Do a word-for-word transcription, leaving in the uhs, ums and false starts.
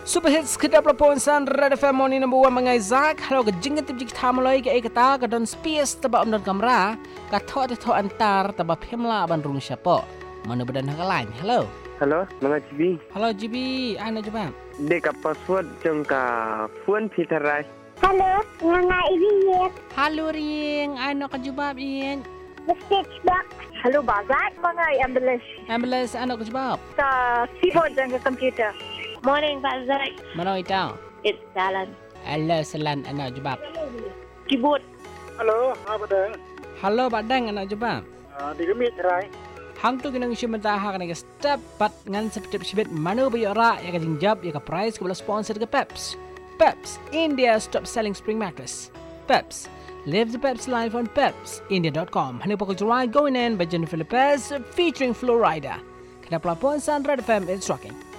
Super hits kedap lapon san Red F M morning number one mangai zak halo ke jingit tip jik thamaloi ke ekata ka don space taba om don kamera ka tho te tho antar taba phemla ban rung syapo mana badan ha lain. Hello. Hello, mga G B. Hello G B, ano jaba? Deka password jeng ka phone phitarai. Hello, mga ibiyen. Hello ring, ano ka jubab ien? The stitch box. Hello, Bazak. Mga ambulance. Ambulance ano ka jubab? Sa keyboard jeng ka computer. Morning, Bazak. Mano itaw? It's Salan. Hello Salan, ano jubab? Keyboard. Hello, apa dah? Hello badang ano jubab? Ah, di kami cerai. Hang tu ginang syumata ha kana step pat ngan septip sibit mano bayora ya ka jingjab ya ka price ko sponsor ke Peps. Peps, India's top selling spring mattress. Peps, live the Peps life on peps india dot com. Hani pokok jurai going in by Jennifer Lopez featuring Florida. Kada pelapon San Red F M, it's rocking.